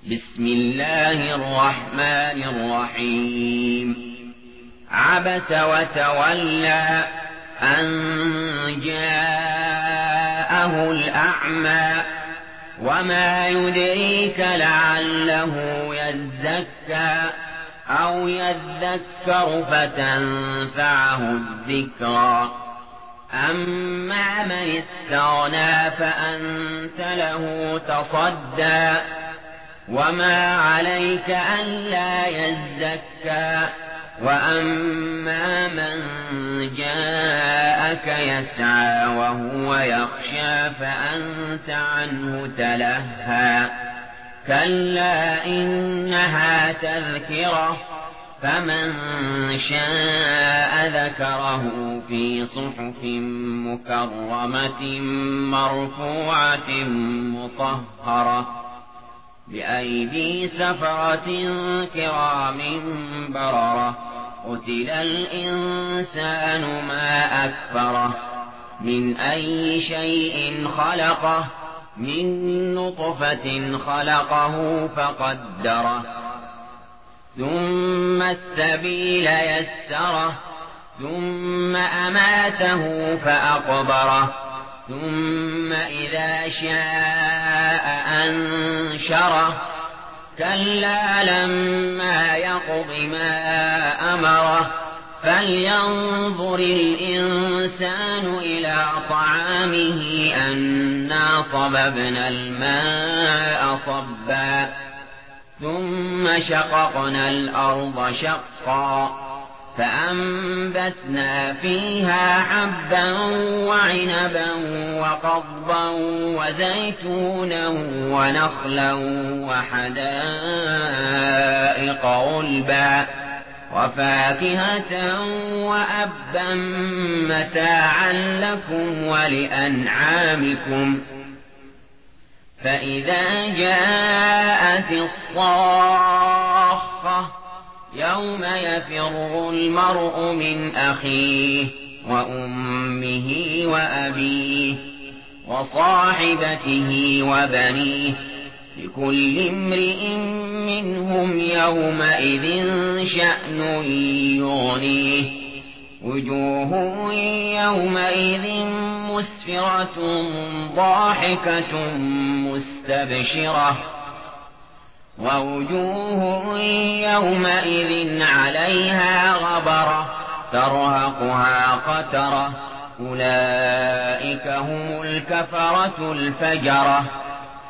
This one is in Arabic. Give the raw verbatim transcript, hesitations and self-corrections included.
بسم الله الرحمن الرحيم عبس وتولى أن جاءه الأعمى وما يدريك لعله يزكى أو يذكر فتنفعه الذكرى أما من استغنى فأنت له تصدى وما عليك ألا يزكى وأما من جاءك يسعى وهو يخشى فأنت عنه تلهى كلا إنها تذكرة فمن شاء ذكره في صحف مكرمة مرفوعة مطهرة بأيدي سفرة كرام بررة قتل الإنسان ما أكفره من أي شيء خلقه من نطفة خلقه فقدره ثم السبيل يسره ثم أماته فأقبره ثم إذا شاء أنشره كلا لما يقض ما أمره فلينظر الإنسان إلى طعامه أنا صببنا الماء صبا ثم شققنا الأرض شقا فأنبتنا فيها حبا وعنبا وقضبا وزيتونا ونخلا وحدائق غلبا وفاكهة وأبا متاعا لكم ولأنعامكم فإذا جاءت الصاخة يوم يفر المرء من أخيه وأمه وأبيه وصاحبته وبنيه لكل امرئ منهم يومئذ شأن يغنيه وجوه يومئذ مسفرة ضاحكة مستبشرة ووجوه يومئذ عليها غبرة ترهقها قترة أولئك هم الكفرة الفجرة